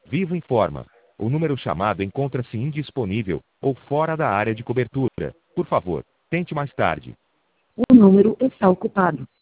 Vivo informa. O número chamado encontra-se indisponível ou fora da área de cobertura. Por favor, tente mais tarde. O número está ocupado.